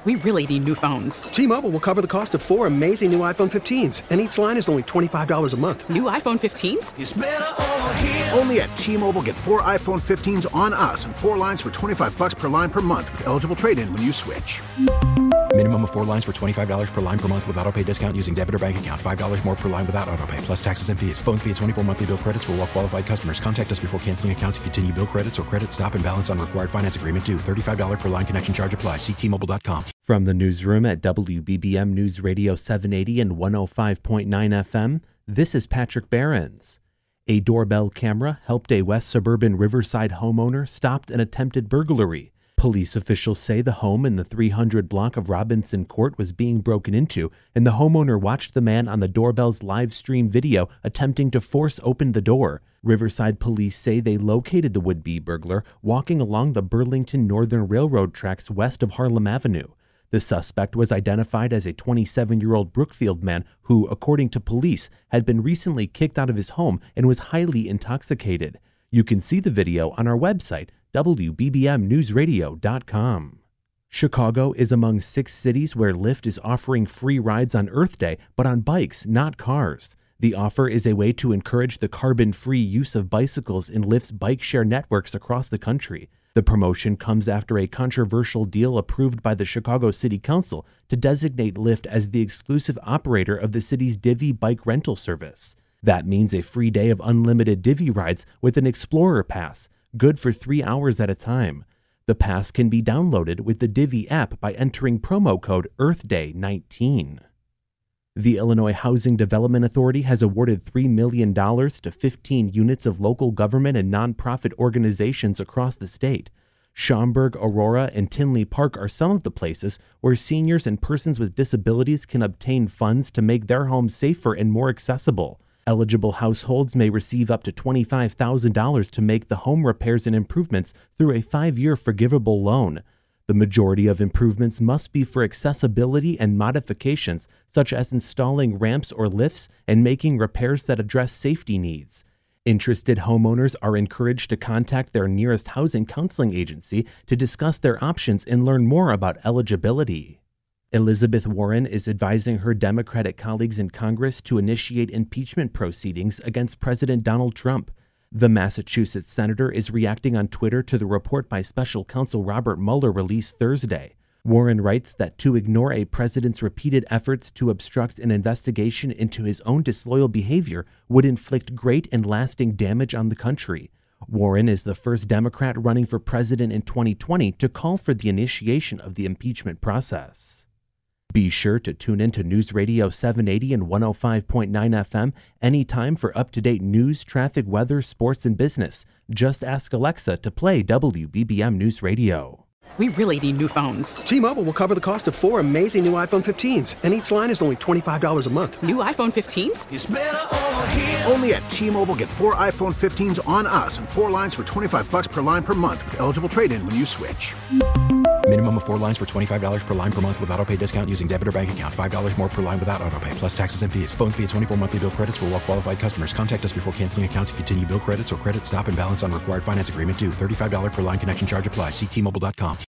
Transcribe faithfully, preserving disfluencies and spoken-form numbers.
We really need new phones. T-Mobile will cover the cost of four amazing new iPhone fifteens, and each line is only twenty-five dollars a month. New iPhone fifteens? It's better over here. Only at T-Mobile, get four iPhone fifteens on us and four lines for twenty-five dollars per line per month with eligible trade-in when you switch. Minimum of four lines for twenty-five dollars per line per month with autopay discount using debit or bank account. five dollars more per line without autopay, plus taxes and fees. Phone fee at twenty-four monthly bill credits for well-qualified customers. Contact us before canceling account to continue bill credits or credit stop and balance on required finance agreement due. thirty-five dollars per line connection charge applies. See T Mobile dot com. From the newsroom at W B B M News Radio seven eighty and one oh five point nine F M, this is Patrick Behrens. A doorbell camera helped a West Suburban Riverside homeowner stop an attempted burglary. Police officials say the home in the three hundred block of Robinson Court was being broken into, and the homeowner watched the man on the doorbell's live stream video attempting to force open the door. Riverside police say they located the would-be burglar walking along the Burlington Northern Railroad tracks west of Harlem Avenue. The suspect was identified as a twenty-seven-year-old Brookfield man who, according to police, had been recently kicked out of his home and was highly intoxicated. You can see the video on our website, W B B M news radio dot com. Chicago is among six cities where Lyft is offering free rides on Earth Day, but on bikes, not cars. The offer is a way to encourage the carbon-free use of bicycles in Lyft's bike share networks across the country. The promotion comes after a controversial deal approved by the Chicago City Council to designate Lyft as the exclusive operator of the city's Divvy bike rental service. That means a free day of unlimited Divvy rides with an Explorer Pass, good for three hours at a time. The pass can be downloaded with the Divvy app by entering promo code Earth Day nineteen. The Illinois Housing Development Authority has awarded three million dollars to fifteen units of local government and nonprofit organizations across the state. Schaumburg, Aurora, and Tinley Park are some of the places where seniors and persons with disabilities can obtain funds to make their homes safer and more accessible. Eligible households may receive up to twenty-five thousand dollars to make the home repairs and improvements through a five-year forgivable loan. The majority of improvements must be for accessibility and modifications, such as installing ramps or lifts and making repairs that address safety needs. Interested homeowners are encouraged to contact their nearest housing counseling agency to discuss their options and learn more about eligibility. Elizabeth Warren is advising her Democratic colleagues in Congress to initiate impeachment proceedings against President Donald Trump. The Massachusetts senator is reacting on Twitter to the report by special counsel Robert Mueller released Thursday. Warren writes that to ignore a president's repeated efforts to obstruct an investigation into his own disloyal behavior would inflict great and lasting damage on the country. Warren is the first Democrat running for president in twenty twenty to call for the initiation of the impeachment process. Be sure to tune in to News Radio seven eighty and one oh five point nine F M anytime for up-to-date news, traffic, weather, sports, and business. Just ask Alexa to play W B B M News Radio. We really need new phones. T-Mobile will cover the cost of four amazing new iPhone fifteens, and each line is only twenty-five dollars a month. New iPhone fifteens? It's better over here. Only at T-Mobile, get four iPhone fifteens on us and four lines for twenty-five dollars per line per month with eligible trade-in when you switch. Minimum of four lines for twenty-five dollars per line per month with autopay discount using debit or bank account. five dollars more per line without autopay, plus taxes and fees. Phone fee at twenty-four monthly bill credits for well-qualified customers. Contact us before canceling account to continue bill credits or credit stop and balance on required finance agreement due. thirty-five dollars per line connection charge applies. See T Mobile dot com.